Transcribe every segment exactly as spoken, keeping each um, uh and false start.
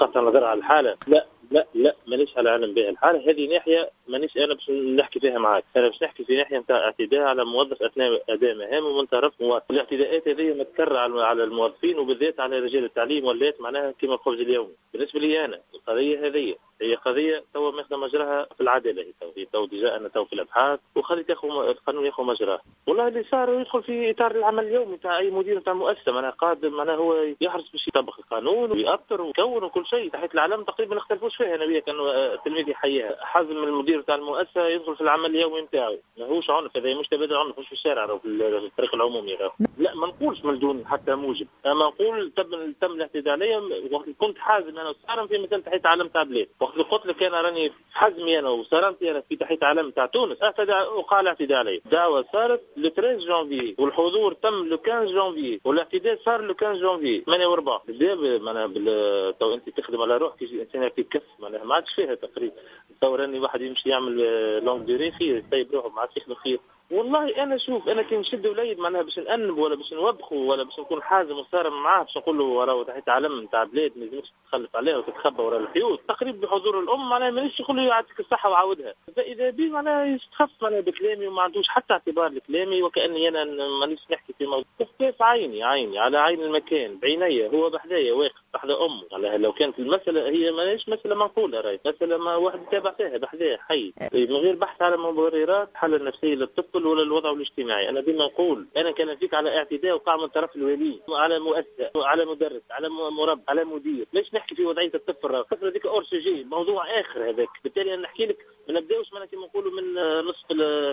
قطع النظر على الحالة، لا لا لا مانيش على علم بها الحالة هذه. ناحية مانيش أنا باش نحكي فيها معاك، أنا باش نحكي في ناحية نتاع اعتداء على موظف أثناء أداء مهام ومن طرف مواطن. الاعتداءات هذه متكررة على الموظفين وبالذات على رجال التعليم واللات معناها كما الخبز اليومي. بالنسبة لي أنا القضية هذه هي قضية توا ماخذة مجراها في العدالة، هي تو هي تو ديجا أنا تو في الأبحاث وخليت ياخذ القانون ياخذ مجراه. والله اللي صار يدخل في إطار العمل اليومي تاع أي مدير تاع مؤسسة، معناها قادم معناها هو يحرص باش يطبق القانون ويأطر ويكون وكل شيء. تحت العلم تقريبا ما نختلفوش فيها، أنا وياك كان التلميذ يحييها. حازم المدير تاع المؤسسة يدخل في العمل اليومي نتاعو، ماهوش عنف، هذا مش تبادل عنف مش في الشارع أو في الطريق العمومي. لا ما نقولش من دون حتى موجب، أما نقول تم تم الاعتداء عليا وقت كنت حازم أنا وصارم في مثل تحت علم تاع بلاد. وقت قلت لك أنا راني في حزمي أنا وصارمتي أنا في تحت علم تاع تونس اعتدى وقال اعتداء علي. دعوة صارت لو ثلاثة جانفي والحضور تم لو خمسة جانفي والاعتداء صار لو خمسة جانفي ثمانية وأربعة. بالذات معناها بال تو أنت تخدم على روحك إنسان في كف معناها ما عادش فيها تقريبا. تصور أني واحد يمشي يعمل لونج ديري خير يطيب روحه ما عادش يخدم خير. والله انا شوف انا كي نشد وليد معناها باش نأنب ولا باش نوبخه ولا باش نكون حازم وصارم معاه باش نقول له راهو تحت علم نتاع بلاد ما لازمش تتخلف عليها وتتخبى وراء الحيوط تقريبا بحضور الام معناها مانيش نقول له يعطيك الصحه وعاودها. فاذا بي معناها يستخف معناها بكلامي وما عندوش حتى اعتبار لكلامي وكاني انا مانيش نحكي في موضوع كيف عيني عيني على عين المكان بعينيا هو بحذايا واقف بحذا امه. على لو كانت المساله هي مانيش مساله منقوله راهي مساله ما واحد يتابع فيها بحذايا حي من غير بحث على مبررات الحاله النفسيه للطفل ولا الوضع الاجتماعي. انا ديما نقول انا كان فيك على اعتداء وقع من طرف الولي على مؤسسه على مدرس على مربي على مدير. ليش نحكي في وضعيه الطفل؟ الطفل هذيك اور سوجي موضوع اخر هذاك. بالتالي انا نحكي لك ما نبداوش معناتها كما نقولوا من نصف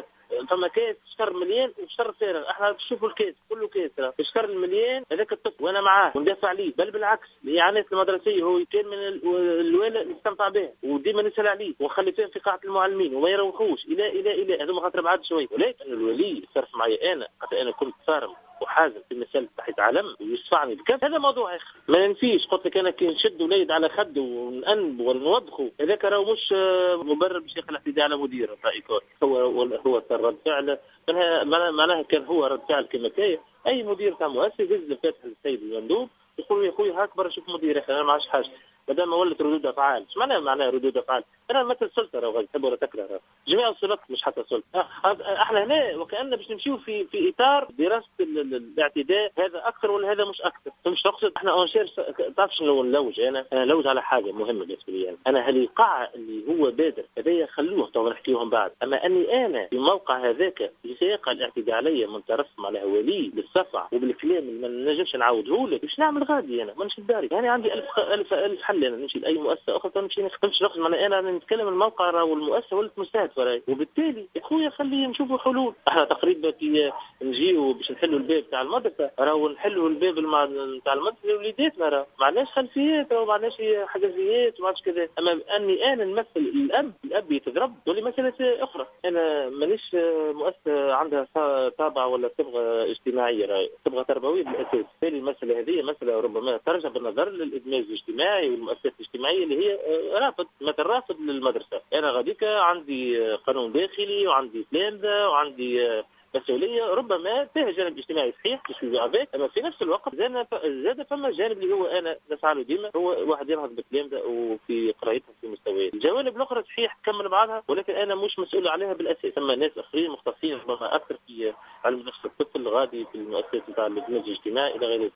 فما كاس شكر مليان وشكر فارغ. احنا نشوفوا الكاس كله كاس الشكر المليان هذاك الطفل وانا معاه وندافع عليه بل بالعكس الاعانات المدرسيه هو كان من الوالد نستمتع به وديما نسال عليه ونخلي فيه في قاعه المعلمين وما يروحوش الى الى الى هذوما خاطر بعد شوي. ولكن الولي صرف معي انا حتى انا كنت صارم وحازم في مسألة تحت علم ويصفعني بكذا هذا موضوع آخر. ما ينفيش قلت لك أنا كي نشد وليد على خده ونأنب ونوضخه هذاك راهو مش مبرر باش ياخذ الاعتداء على مدير هو هو رد فعل معناها كان هو رد فعل كما كاين أي مدير تاع مؤسسة يهز الفاتحة للسيد المندوب يقول يا خويا هاك برا شوف مدير انا ما عادش حاجة ما دام ولت ردود افعال. ايش معناها معناها ردود افعال؟ انا مثل سلطه راهو تحب ولا تكره جميع السلطات مش حتى سلطه. احنا هنا وكأننا باش نمشيو في في اطار دراسه الاعتداء هذا اكثر ولا هذا مش اكثر. مش نقصد احنا اونشير تعرف شنو نلوج انا انا نلوج على حاجه مهمه بالنسبه لي. انا انا هالقاعه اللي هو بادر هذايا خلوه تو نحكيهم بعد. اما اني انا في موقع هذاك سيقع الاعتداء علي من طرف على ولي بالصفع وبالكلام اللي ما نجمش نعاوده لك باش نعمل غادي انا مانيش داري. يعني عندي ألف ألف ألف حل انا نمشي لاي مؤسسه اخرى نمشي نمشي ناخذ معنا انا نتكلم الموقع والمؤسسه ولت مستهدف وراي. وبالتالي يا خويا خليه نشوفوا حلول. احنا تقريبا كي نجيو باش نحلوا الباب تاع المدرسه راهو نحلوا الباب تاع المدرسه لوليداتنا راه ما عندناش خلفيات راه ما عندناش حاجزيات وما عادش كذا. اما اني انا نمثل الاب الاب يتضرب تولي مساله اخرى. انا مانيش مؤسسه عندها طابع ولا صبغه اجتماعيه راهي صبغه تربويه بالاساس. بالتالي المساله هذه مساله ربما ترجع بالنظر للادماج الاجتماعي والمؤسسات الاجتماعيه اللي هي رافض مثل رافض للمدرسه. انا غاديك عندي قانون داخلي وعندي تلامذه وعندي مسؤوليه ربما فيها جانب اجتماعي صحيح مش في اما في نفس الوقت زاد فما جانب اللي هو انا نسعى له ديما هو واحد ينهض بتلامذه وفي قرايتها في مستويات. الجوانب الاخرى صحيح تكمل بعضها ولكن انا مش مسؤول عليها بالاساس. ثم ناس اخرين مختصين ربما اكثر في علم نفس الطفل غادي في المؤسسات نتاع الادماج الاجتماعي الى غير ذلك.